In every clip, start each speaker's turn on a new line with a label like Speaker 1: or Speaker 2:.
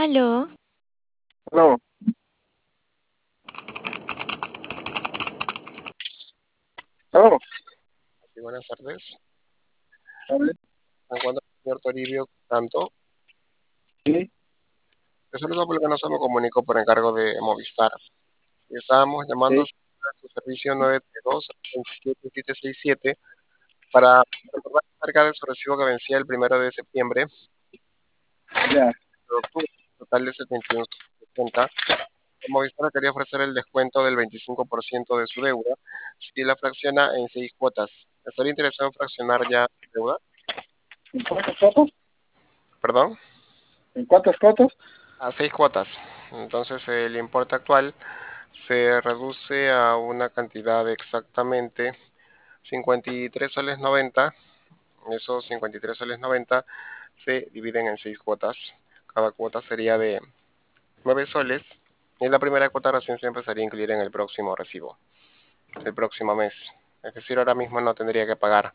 Speaker 1: Aló,
Speaker 2: No, no,
Speaker 3: Sí, buenas tardes.
Speaker 2: a ver,
Speaker 3: Me encuentro el señor Toribio Tanto.
Speaker 2: sí,
Speaker 3: Yo saludo porque no se me comunicó por encargo de Movistar. Y estábamos llamando a
Speaker 2: sí,
Speaker 3: su servicio 932-27767 para recordar acerca de su recibo que vencía el 1 de septiembre
Speaker 2: ya,
Speaker 3: de octubre, total de 71,70. Movistar quería ofrecer el descuento del 25% de su deuda si la fracciona en 6 cuotas. ¿Estaría interesado en fraccionar ya su deuda?
Speaker 2: ¿en cuántas fotos?
Speaker 3: ¿Perdón?
Speaker 2: ¿En cuántas fotos?
Speaker 3: A 6 cuotas. Entonces el importe actual se reduce a una cantidad de exactamente 53 soles 90. Esos 53 soles 90 se dividen en 6 cuotas. Cada cuota sería de 9 soles. Y la primera cuota recién se empezaría a incluir en el próximo recibo, el próximo mes. Es decir, ahora mismo no tendría que pagar.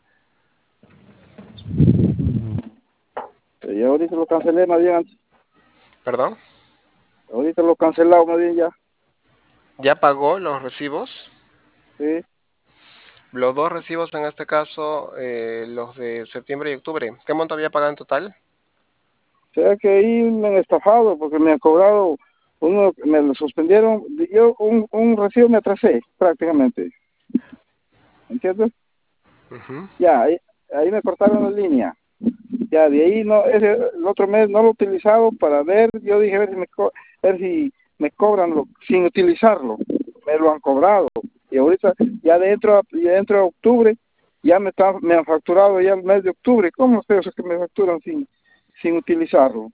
Speaker 2: Y ahorita lo cancelé más bien antes.
Speaker 3: ¿Perdón?
Speaker 2: Ahorita lo cancelado más bien ya.
Speaker 3: ¿Ya pagó los recibos?
Speaker 2: Sí.
Speaker 3: Los dos recibos en este caso, los de septiembre y octubre. ¿Qué monto había pagado en total?
Speaker 2: O sea que ahí me han estafado porque me han cobrado, me lo suspendieron. Yo un recibo me atrasé prácticamente. ¿Entiendes?
Speaker 3: Ujú.
Speaker 2: Ya, ahí me cortaron la línea. Ya, de ahí no, el otro mes no lo he utilizado para ver. Yo dije, a ver si ver si me cobran sin utilizarlo. Me lo han cobrado. Y ahorita, ya dentro de octubre, me han facturado ya el mes de octubre. ¿Cómo es eso que me facturan sin utilizarlo?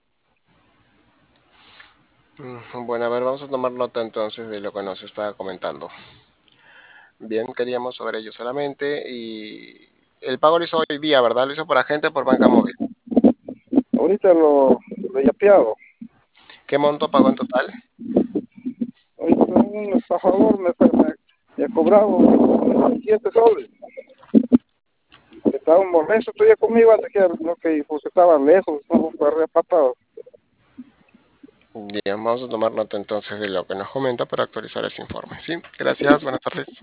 Speaker 3: Bueno, a ver, vamos a tomar nota entonces de lo que nos estaba comentando. Bien, queríamos sobre ello solamente y el pago lo hizo hoy día, ¿verdad? Lo hizo por agente o por banca móvil.
Speaker 2: Ahorita lo he yapeado.
Speaker 3: ¿Qué monto pagó en total?
Speaker 2: Ahorita un estafador me ha cobrado 7 soles. Estaba molesto todavía conmigo antes que lo que porque estaba lejos, no fue arrebatado.
Speaker 3: Bien, vamos a tomar nota entonces de lo que nos comenta para actualizar ese informe. Sí, gracias, buenas tardes.